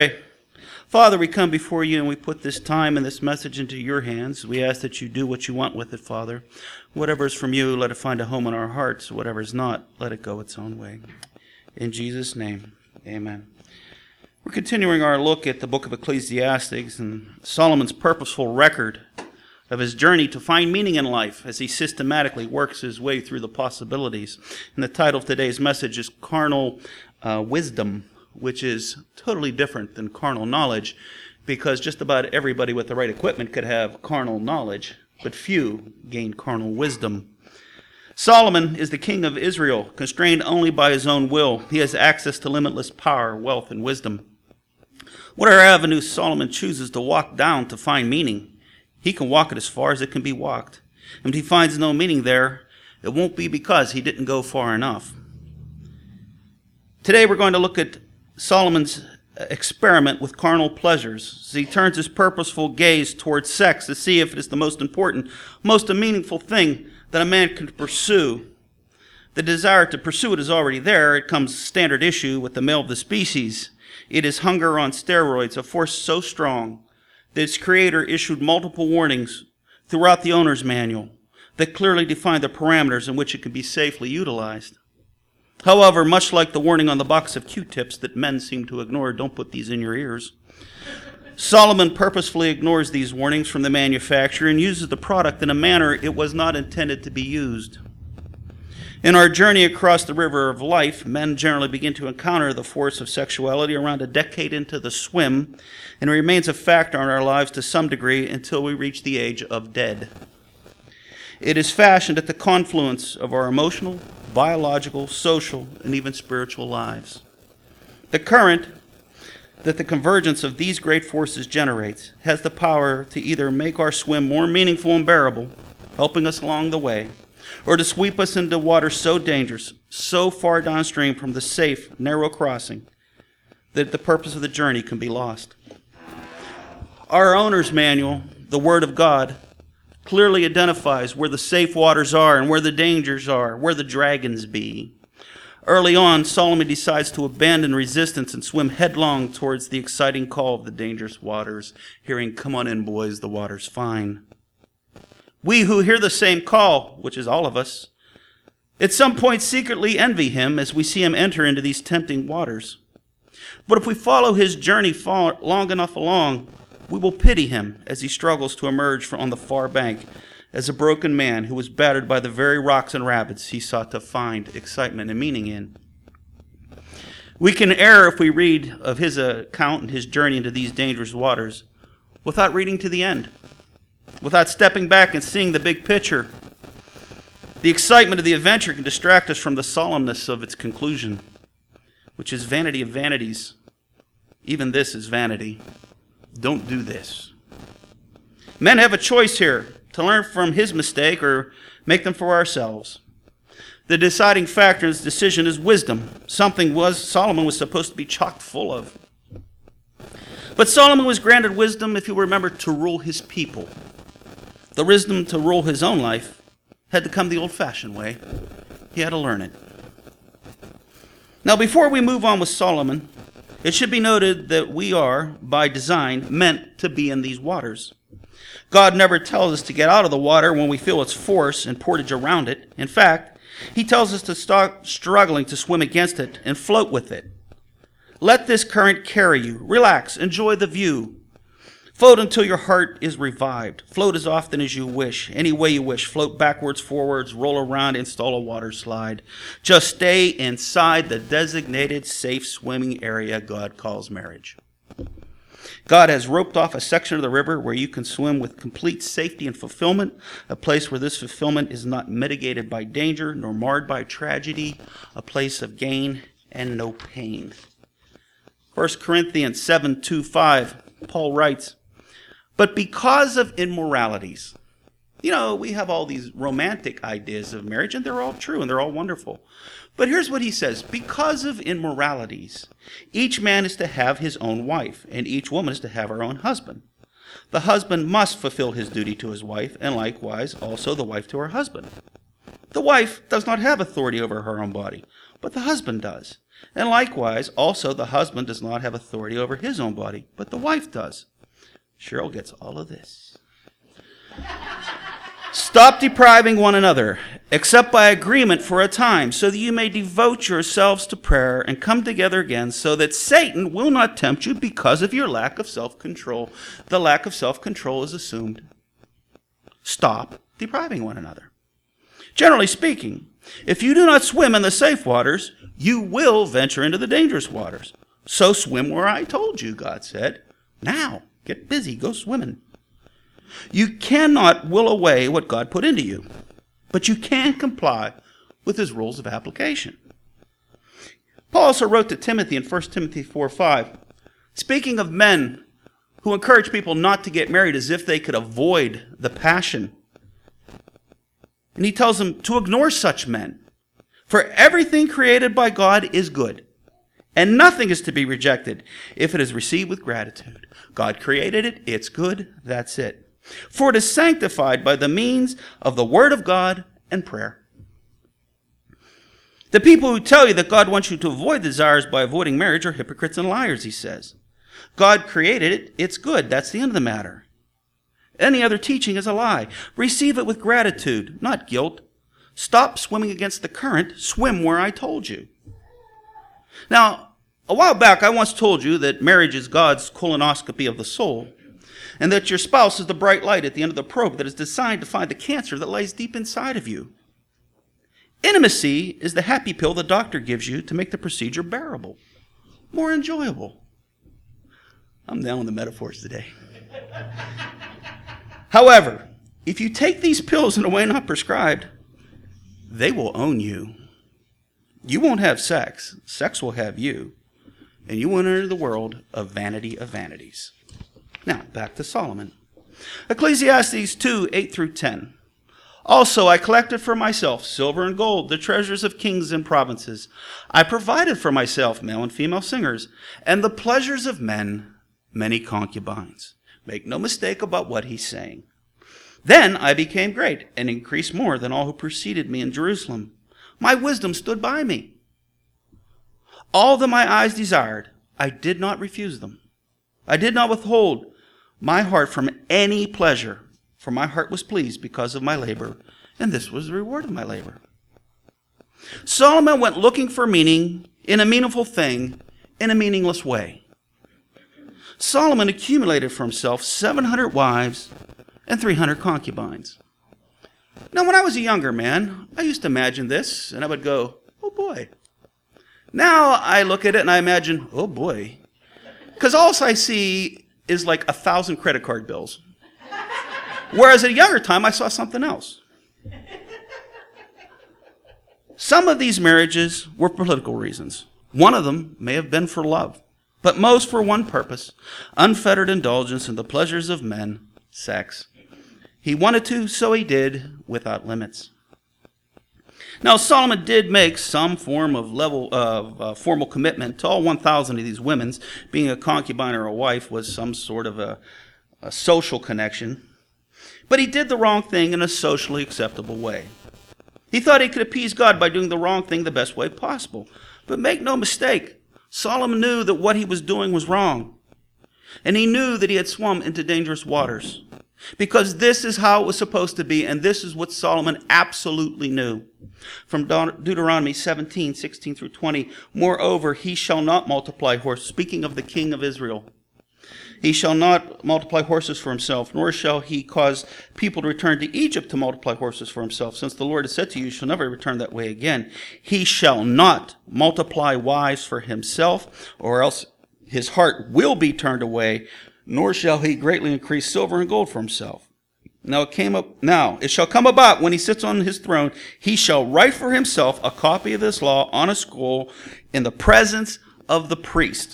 Father, we come before you and we put this time and this message into your hands. We ask that you do what you want with it, Father. Whatever is from you, let it find a home in our hearts. Whatever is not, let it go its own way. In Jesus' name, amen. We're continuing our look at the book of Ecclesiastes and Solomon's purposeful record of his journey to find meaning in life as he systematically works his way through the possibilities. And the title of today's message is Carnal Wisdom, which is totally different than carnal knowledge, because just about everybody with the right equipment could have carnal knowledge, but few gain carnal wisdom. Solomon is the king of Israel, constrained only by his own will. He has access to limitless power, wealth, and wisdom. Whatever avenue Solomon chooses to walk down to find meaning, he can walk it as far as it can be walked. And if he finds no meaning there, it won't be because he didn't go far enough. Today we're going to look at Solomon's experiment with carnal pleasures as he turns his purposeful gaze towards sex to see if it is the most important, most meaningful thing that a man can pursue. The desire to pursue it is already there. It comes standard issue with the male of the species. It is hunger on steroids, a force so strong that its creator issued multiple warnings throughout the owner's manual that clearly define the parameters in which it can be safely utilized. However, much like the warning on the box of Q-tips that men seem to ignore, don't put these in your ears, Solomon purposefully ignores these warnings from the manufacturer and uses the product in a manner it was not intended to be used. In our journey across the river of life, men generally begin to encounter the force of sexuality around a decade into the swim, and it remains a factor in our lives to some degree until we reach the age of dead. It is fashioned at the confluence of our emotional, biological, social, and even spiritual lives. The current that the convergence of these great forces generates has the power to either make our swim more meaningful and bearable, helping us along the way, or to sweep us into waters so dangerous, so far downstream from the safe, narrow crossing, that the purpose of the journey can be lost. Our owner's manual, the Word of God, clearly identifies where the safe waters are and where the dangers are, where the dragons be. Early on, Solomon decides to abandon resistance and swim headlong towards the exciting call of the dangerous waters, hearing, "Come on in, boys, the water's fine." We who hear the same call, which is all of us, at some point secretly envy him as we see him enter into these tempting waters. But if we follow his journey long enough along, we will pity him as he struggles to emerge on the far bank as a broken man who was battered by the very rocks and rapids he sought to find excitement and meaning in. We can err if we read of his account and his journey into these dangerous waters without reading to the end, without stepping back and seeing the big picture. The excitement of the adventure can distract us from the solemnness of its conclusion, which is vanity of vanities. Even this is vanity. Don't do this. Men have a choice here, to learn from his mistake or make them for ourselves. The deciding factor in this decision is wisdom, something Solomon was supposed to be chock full of. But Solomon was granted wisdom, if you remember, to rule his people. The wisdom to rule his own life had to come the old-fashioned way. He had to learn it. Now, before we move on with Solomon, it should be noted that we are, by design, meant to be in these waters. God never tells us to get out of the water when we feel its force and portage around it. In fact, he tells us to stop struggling to swim against it and float with it. Let this current carry you. Relax. Enjoy the view. Float until your heart is revived. Float as often as you wish, any way you wish. Float backwards, forwards, roll around, install a water slide. Just stay inside the designated safe swimming area God calls marriage. God has roped off a section of the river where you can swim with complete safety and fulfillment, a place where this fulfillment is not mitigated by danger nor marred by tragedy, a place of gain and no pain. 1 Corinthians 7:2-5, Paul writes, "But because of immoralities," we have all these romantic ideas of marriage, and they're all true and they're all wonderful. But here's what he says: because of immoralities, each man is to have his own wife, and each woman is to have her own husband. The husband must fulfill his duty to his wife, and likewise also the wife to her husband. The wife does not have authority over her own body, but the husband does. And likewise, also the husband does not have authority over his own body, but the wife does. Cheryl gets all of this. Stop depriving one another, except by agreement for a time, so that you may devote yourselves to prayer and come together again, so that Satan will not tempt you because of your lack of self-control. The lack of self-control is assumed. Stop depriving one another. Generally speaking, if you do not swim in the safe waters, you will venture into the dangerous waters. So swim where I told you, God said. Now, get busy, go swimming. You cannot will away what God put into you, but you can comply with his rules of application. Paul also wrote to Timothy in 1 Timothy 4:5, speaking of men who encourage people not to get married as if they could avoid the passion. And he tells them to ignore such men. For everything created by God is good, and nothing is to be rejected if it is received with gratitude. God created it, it's good, that's it. For it is sanctified by the means of the word of God and prayer. The people who tell you that God wants you to avoid desires by avoiding marriage are hypocrites and liars, he says. God created it, it's good, that's the end of the matter. Any other teaching is a lie. Receive it with gratitude, not guilt. Stop swimming against the current, swim where I told you. Now, a while back I once told you that marriage is God's colonoscopy of the soul, and that your spouse is the bright light at the end of the probe that is designed to find the cancer that lies deep inside of you. Intimacy is the happy pill the doctor gives you to make the procedure bearable, more enjoyable. I'm down with the metaphors today. However, if you take these pills in a way not prescribed, they will own you. You won't have sex. Sex will have you. And you will enter the world of vanity of vanities. Now, back to Solomon. Ecclesiastes 2:8-10. Also, I collected for myself silver and gold, the treasures of kings and provinces. I provided for myself male and female singers, and the pleasures of men, many concubines. Make no mistake about what he's saying. Then I became great and increased more than all who preceded me in Jerusalem. My wisdom stood by me. All that my eyes desired, I did not refuse them. I did not withhold my heart from any pleasure, for my heart was pleased because of my labor, and this was the reward of my labor. Solomon went looking for meaning in a meaningful thing in a meaningless way. Solomon accumulated for himself 700 wives and 300 concubines. Now, when I was a younger man, I used to imagine this, and I would go, oh boy. Now I look at it and I imagine, oh boy. Because all I see is like 1,000 credit card bills. Whereas at a younger time, I saw something else. Some of these marriages were for political reasons. One of them may have been for love, but most for one purpose, unfettered indulgence in the pleasures of men, sex. He wanted to, so he did, without limits. Now, Solomon did make some form of formal commitment to all 1,000 of these women. Being a concubine or a wife was some sort of a social connection. But he did the wrong thing in a socially acceptable way. He thought he could appease God by doing the wrong thing the best way possible. But make no mistake, Solomon knew that what he was doing was wrong. And he knew that he had swum into dangerous waters. Because this is how it was supposed to be, and this is what Solomon absolutely knew. From Deuteronomy 17:16-20, moreover, he shall not multiply horses. Speaking of the king of Israel. He shall not multiply horses for himself, nor shall he cause people to return to Egypt to multiply horses for himself, since the Lord has said to you, you shall never return that way again. He shall not multiply wives for himself, or else his heart will be turned away, nor shall he greatly increase silver and gold for himself. Now it shall come about when he sits on his throne, he shall write for himself a copy of this law on a scroll in the presence of the priest.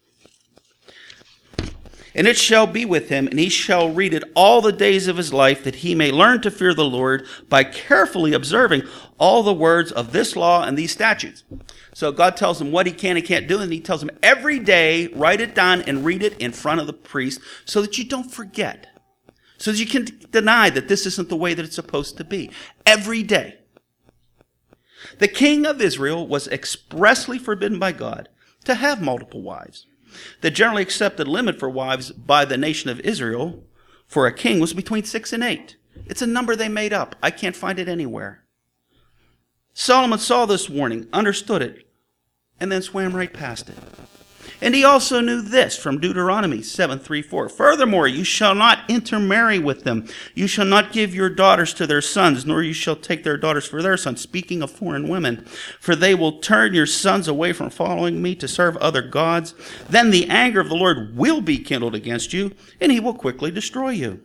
And it shall be with him, and he shall read it all the days of his life, that he may learn to fear the Lord by carefully observing all the words of this law and these statutes. So God tells him what he can and can't do, and he tells him every day, write it down and read it in front of the priest so that you don't forget. So that you can deny that this isn't the way that it's supposed to be. Every day. The king of Israel was expressly forbidden by God to have multiple wives. The generally accepted limit for wives by the nation of Israel for a king was between 6 and 8. It's a number they made up. I can't find it anywhere. Solomon saw this warning, understood it, and then swam right past it. And he also knew this from Deuteronomy 7:3-4. Furthermore, you shall not intermarry with them. You shall not give your daughters to their sons, nor you shall take their daughters for their sons, speaking of foreign women. For they will turn your sons away from following me to serve other gods. Then the anger of the Lord will be kindled against you, and he will quickly destroy you.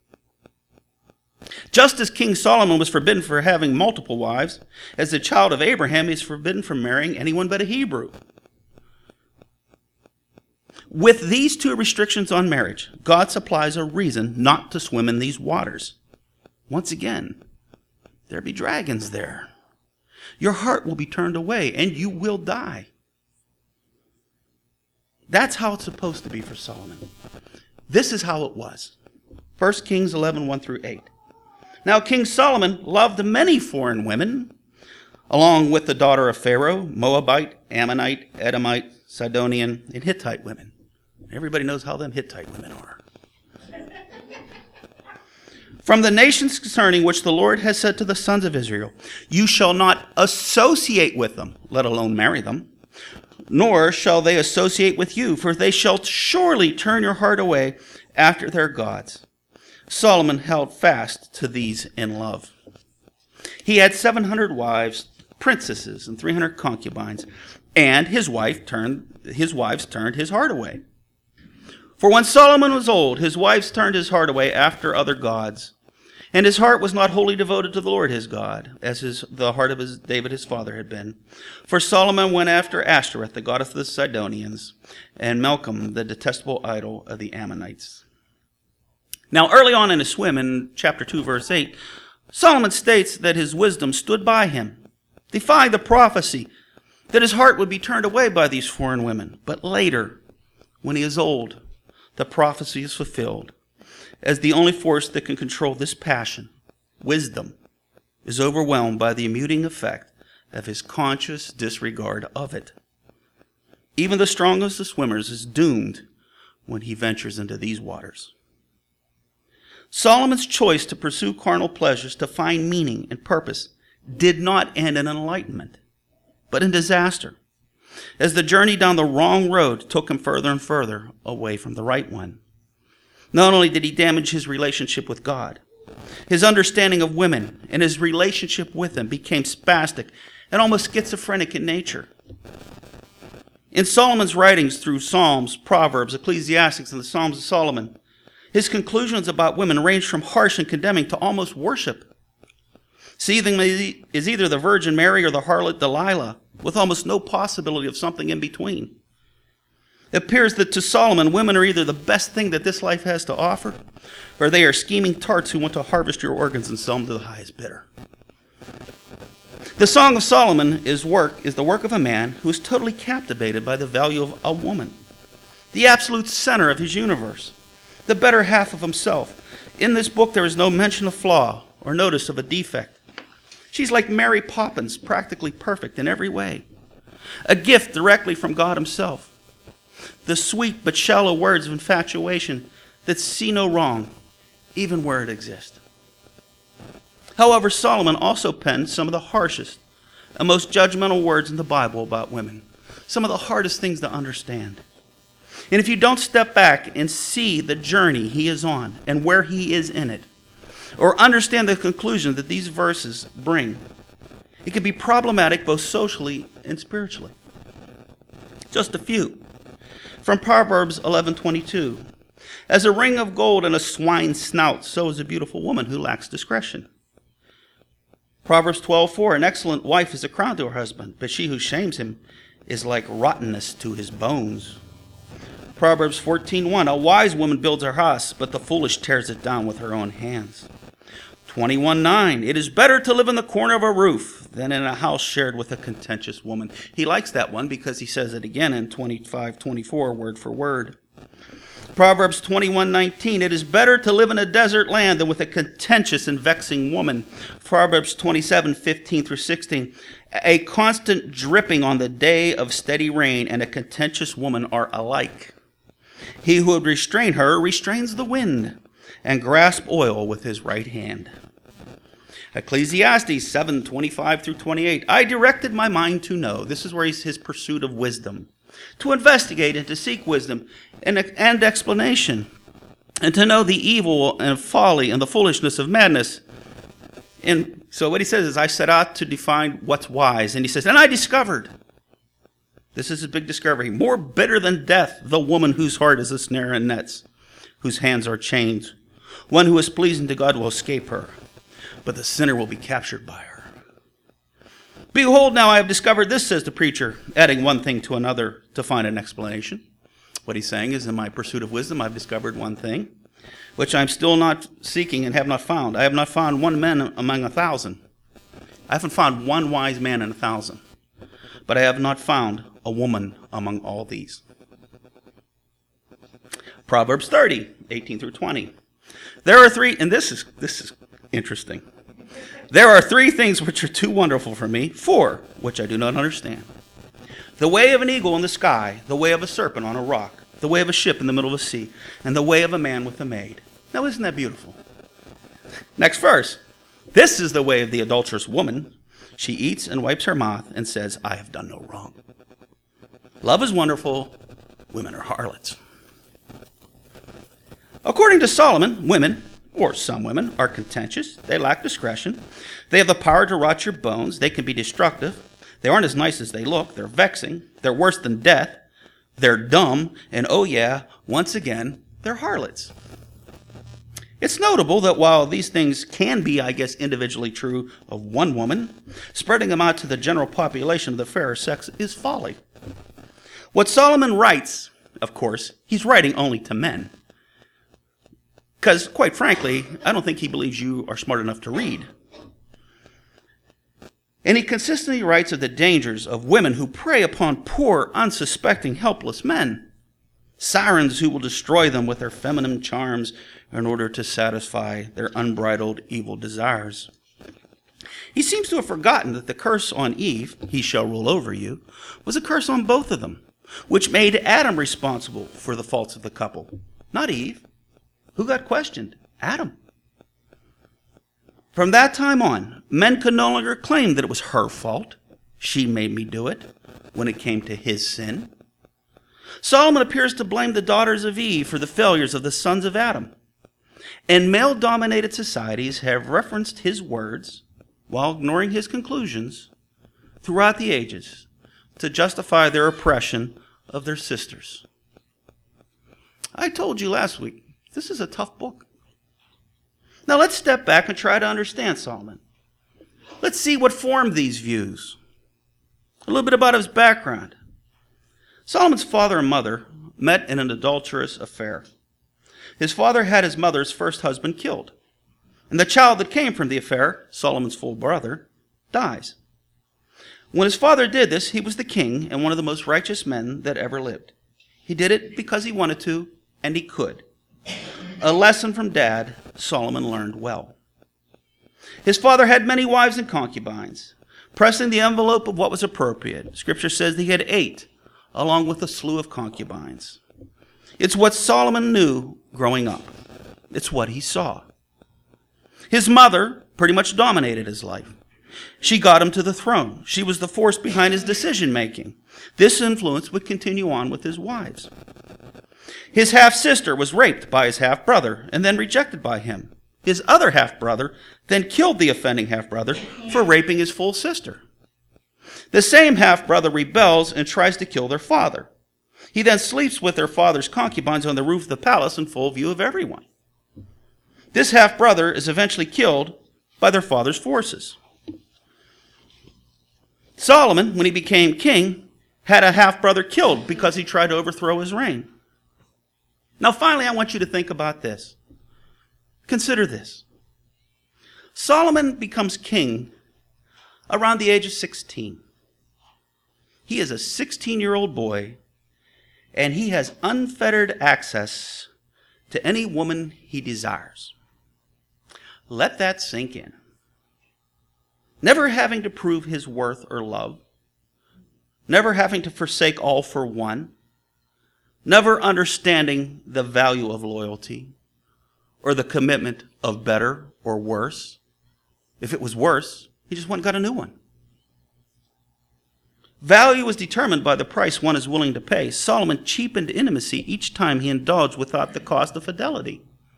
Just as King Solomon was forbidden for having multiple wives, as the child of Abraham, he is forbidden from marrying anyone but a Hebrew. With these two restrictions on marriage, God supplies a reason not to swim in these waters. Once again, there be dragons there. Your heart will be turned away, and you will die. That's how it's supposed to be for Solomon. This is how it was. 1 Kings 11:1-8. Now King Solomon loved many foreign women, along with the daughter of Pharaoh, Moabite, Ammonite, Edomite, Sidonian, and Hittite women. Everybody knows how them Hittite women are. From the nations concerning which the Lord has said to the sons of Israel, you shall not associate with them, let alone marry them, nor shall they associate with you, for they shall surely turn your heart away after their gods. Solomon held fast to these in love. He had 700 wives, princesses, and 300 concubines, and his wives turned his heart away. For when Solomon was old, his wives turned his heart away after other gods, and his heart was not wholly devoted to the Lord his God, as the heart of David his father had been. For Solomon went after Ashtoreth, the goddess of the Sidonians, and Milcom, the detestable idol of the Ammonites. Now, early on in his swim, in chapter 2, verse 8, Solomon states that his wisdom stood by him, defying the prophecy that his heart would be turned away by these foreign women. But later, when he is old, the prophecy is fulfilled. As the only force that can control this passion, wisdom, is overwhelmed by the immuting effect of his conscious disregard of it. Even the strongest of swimmers is doomed when he ventures into these waters. Solomon's choice to pursue carnal pleasures to find meaning and purpose did not end in enlightenment, but in disaster, as the journey down the wrong road took him further and further away from the right one. Not only did he damage his relationship with God, his understanding of women and his relationship with them became spastic and almost schizophrenic in nature. In Solomon's writings through Psalms, Proverbs, Ecclesiastes, and the Psalms of Solomon, his conclusions about women range from harsh and condemning to almost worship. Seething is either the Virgin Mary or the harlot Delilah, with almost no possibility of something in between. It appears that to Solomon, women are either the best thing that this life has to offer, or they are scheming tarts who want to harvest your organs and sell them to the highest bidder. The Song of Solomon is the work of a man who is totally captivated by the value of a woman, the absolute center of his universe, the better half of himself. In this book, there is no mention of flaw or notice of a defect. She's like Mary Poppins, practically perfect in every way. A gift directly from God himself. The sweet but shallow words of infatuation that see no wrong, even where it exists. However, Solomon also penned some of the harshest and most judgmental words in the Bible about women. Some of the hardest things to understand. And if you don't step back and see the journey he is on and where he is in it, or understand the conclusion that these verses bring, it can be problematic both socially and spiritually. Just a few. From Proverbs 11:22, as a ring of gold in a swine's snout, so is a beautiful woman who lacks discretion. Proverbs 12:4, an excellent wife is a crown to her husband, but she who shames him is like rottenness to his bones. Proverbs 14:1, a wise woman builds her house, but the foolish tears it down with her own hands. 21:9, it is better to live in the corner of a roof than in a house shared with a contentious woman. He likes that one because he says it again in 25:24, word for word. Proverbs 21:19, it is better to live in a desert land than with a contentious and vexing woman. Proverbs 27:15-16, A constant dripping on the day of steady rain and a contentious woman are alike. He who would restrain her restrains the wind and grasps oil with his right hand. Ecclesiastes 7:25 through 28. I directed my mind to know. This is where he's his pursuit of wisdom. To investigate and to seek wisdom and explanation. And to know the evil and folly and the foolishness of madness. And so what he says is, I set out to define what's wise. And he says, and I discovered. This is his big discovery. More bitter than death, the woman whose heart is a snare and nets, whose hands are chains. One who is pleasing to God will escape her, but the sinner will be captured by her. Behold, now I have discovered this, says the preacher, adding one thing to another to find an explanation. What he's saying is, in my pursuit of wisdom, I've discovered one thing, which I'm still not seeking and have not found. I have not found one man among 1,000. I haven't found one wise man in 1,000. But I have not found a woman among all these. Proverbs 30:18 through 20. There are three, and this is interesting. There are three things which are too wonderful for me, four which I do not understand. The way of an eagle in the sky, the way of a serpent on a rock, the way of a ship in the middle of a sea, and the way of a man with a maid. Now, isn't that beautiful? Next verse. This is the way of the adulterous woman. She eats and wipes her mouth and says, I have done no wrong. Love is wonderful. Women are harlots. According to Solomon, women, or some women, are contentious. They lack discretion. They have the power to rot your bones. They can be destructive. They aren't as nice as they look. They're vexing. They're worse than death. They're dumb. And oh yeah, once again, they're harlots. It's notable that while these things can be, I guess, individually true of one woman, spreading them out to the general population of the fairer sex is folly. What Solomon writes, of course, he's writing only to men. Because, quite frankly, I don't think he believes you are smart enough to read. And he consistently writes of the dangers of women who prey upon poor, unsuspecting, helpless men. Sirens who will destroy them with their feminine charms in order to satisfy their unbridled evil desires. He seems to have forgotten that the curse on Eve, he shall rule over you, was a curse on both of them, which made Adam responsible for the faults of the couple, not Eve. Who got questioned? Adam. From that time on, men could no longer claim that it was her fault. She made me do it when it came to his sin. Solomon appears to blame the daughters of Eve for the failures of the sons of Adam. And male-dominated societies have referenced his words, while ignoring his conclusions, throughout the ages to justify their oppression of their sisters. I told you last week, this is a tough book. Now let's step back and try to understand Solomon. Let's see what formed these views. A little bit about his background. Solomon's father and mother met in an adulterous affair. His father had his mother's first husband killed, and the child that came from the affair, Solomon's full brother, dies. When his father did this, he was the king and one of the most righteous men that ever lived. He did it because he wanted to, and he could. A lesson from Dad, Solomon learned well. His father had many wives and concubines, pressing the envelope of what was appropriate. Scripture says that he had 8, along with a slew of concubines. It's what Solomon knew growing up. It's what he saw. His mother pretty much dominated his life. She got him to the throne. She was the force behind his decision-making. This influence would continue on with his wives. His half-sister was raped by his half-brother and then rejected by him. His other half-brother then killed the offending half-brother for raping his full sister. The same half-brother rebels and tries to kill their father. He then sleeps with their father's concubines on the roof of the palace in full view of everyone. This half-brother is eventually killed by their father's forces. Solomon, when he became king, had a half-brother killed because he tried to overthrow his reign. Now, finally, I want you to think about this. Consider this. Solomon becomes king around the age of 16. He is a 16-year-old boy, and he has unfettered access to any woman he desires. Let that sink in. never having to prove his worth or love, never having to forsake all for one, never understanding the value of loyalty or the commitment of better or worse. If it was worse, he just went and got a new one. Value is determined by the price one is willing to pay. Solomon cheapened intimacy each time he indulged without the cost of fidelity.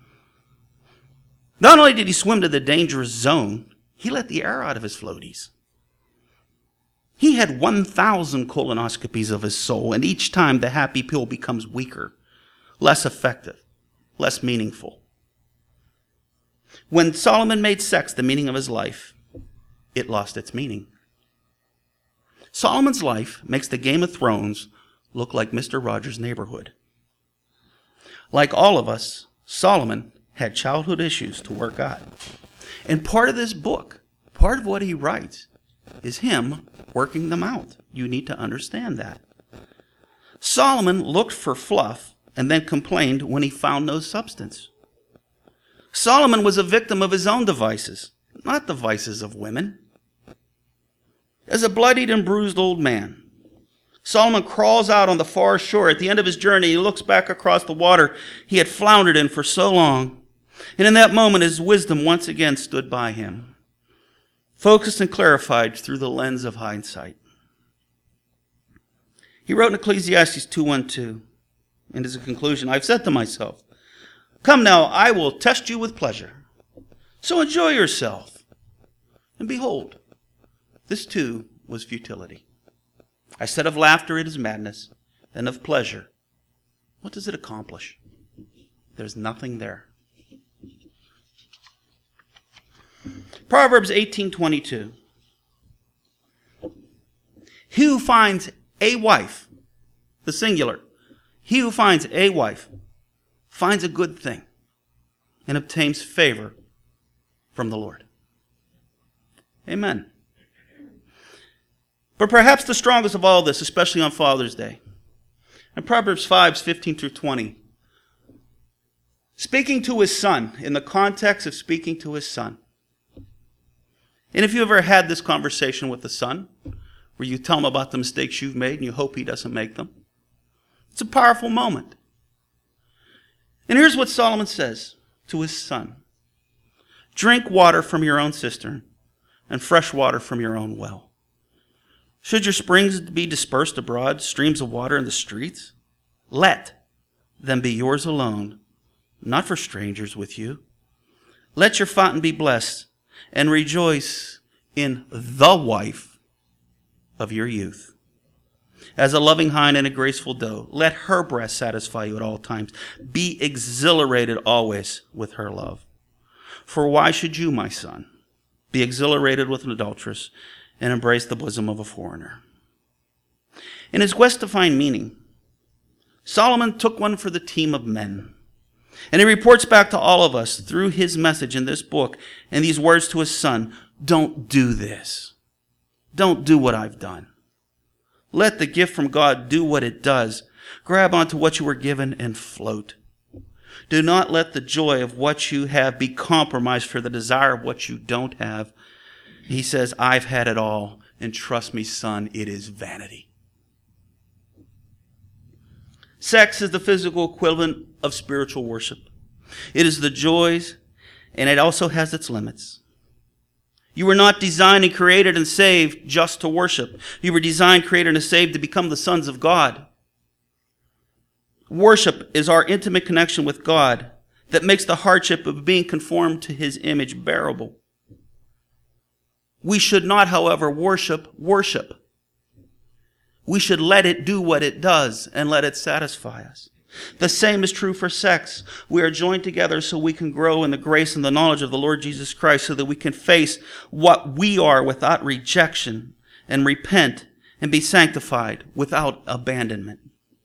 Not only did he swim to the dangerous zone, he let the air out of his floaties. He had 1,000 colonoscopies of his soul, and each time the happy pill becomes weaker, less effective, less meaningful. When Solomon made sex the meaning of his life, it lost its meaning. Solomon's life makes the Game of Thrones look like Mr. Rogers' Neighborhood. Like all of us, Solomon had childhood issues to work out. And part of this book, part of what he writes, is him working them out. You need to understand that. Solomon looked for fluff and then complained when he found no substance. Solomon was a victim of his own devices, not the vices of women. As a bloodied and bruised old man, Solomon crawls out on the far shore. At the end of his journey, he looks back across the water he had floundered in for so long. And in that moment, his wisdom once again stood by him, focused and clarified through the lens of hindsight. He wrote in Ecclesiastes 2:1-2, and as a conclusion, I've said to myself, come now, I will test you with pleasure. So enjoy yourself. And behold, this too was futility. I said of laughter, it is madness, and of pleasure, what does it accomplish? There's nothing there. Proverbs 18:22. He who finds a wife, the singular, he who finds a wife finds a good thing and obtains favor from the Lord. Amen. But perhaps the strongest of all this, especially on Father's Day, in Proverbs 5:15-20, speaking to his son, in the context of speaking to his son. And if you ever had this conversation with the son, where you tell him about the mistakes you've made and you hope he doesn't make them, it's a powerful moment. And here's what Solomon says to his son. Drink water from your own cistern and fresh water from your own well. Should your springs be dispersed abroad, streams of water in the streets? Let them be yours alone, not for strangers with you. Let your fountain be blessed, and rejoice in the wife of your youth. As a loving hind and a graceful doe, let her breast satisfy you at all times. Be exhilarated always with her love. For why should you, my son, be exhilarated with an adulteress and embrace the bosom of a foreigner? In his quest to find meaning, Solomon took one for the team of men. And he reports back to all of us through his message in this book and these words to his son, don't do this. Don't do what I've done. Let the gift from God do what it does. Grab onto what you were given and float. Do not let the joy of what you have be compromised for the desire of what you don't have. He says, I've had it all, and trust me, son, it is vanity. Sex is the physical equivalent of spiritual worship. It is the joys, and it also has its limits. You were not designed and created and saved just to worship. You were designed, created, and saved to become the sons of God. Worship is our intimate connection with God that makes the hardship of being conformed to his image bearable. We should not, however, worship. We should let it do what it does and let it satisfy us. The same is true for sex. We are joined together so we can grow in the grace and the knowledge of the Lord Jesus Christ so that we can face what we are without rejection and repent and be sanctified without abandonment.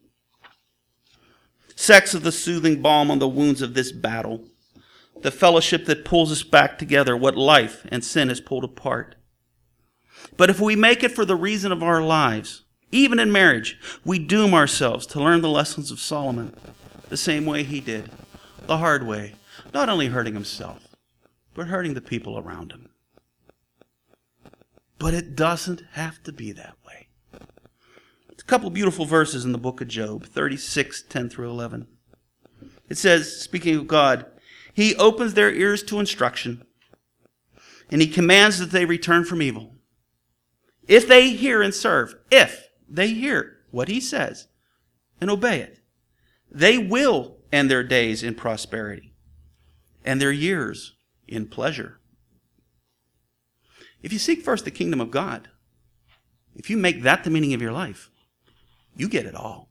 Sex is the soothing balm on the wounds of this battle, the fellowship that pulls us back together, what life and sin has pulled apart. But if we make it for the reason of our lives, even in marriage, we doom ourselves to learn the lessons of Solomon the same way he did, the hard way, not only hurting himself, but hurting the people around him. But it doesn't have to be that way. It's a couple beautiful verses in the book of Job, 36, 10 through 11. It says, speaking of God, He opens their ears to instruction, and He commands that they return from evil. If they hear and serve, if they hear what He says and obey it, they will end their days in prosperity and their years in pleasure. If you seek first the kingdom of God, if you make that the meaning of your life, you get it all.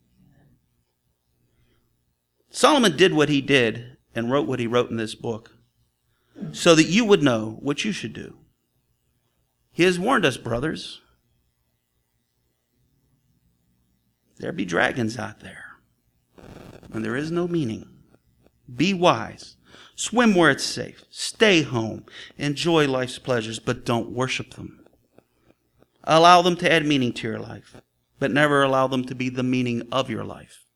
Solomon did what he did and wrote what he wrote in this book so that you would know what you should do. He has warned us, brothers. There be dragons out there, and there is no meaning. Be wise. Swim where it's safe. Stay home. Enjoy life's pleasures, but don't worship them. Allow them to add meaning to your life, but never allow them to be the meaning of your life.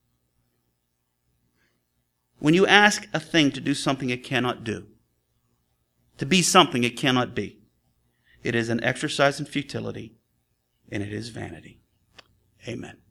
When you ask a thing to do something it cannot do, to be something it cannot be, it is an exercise in futility, and it is vanity. Amen.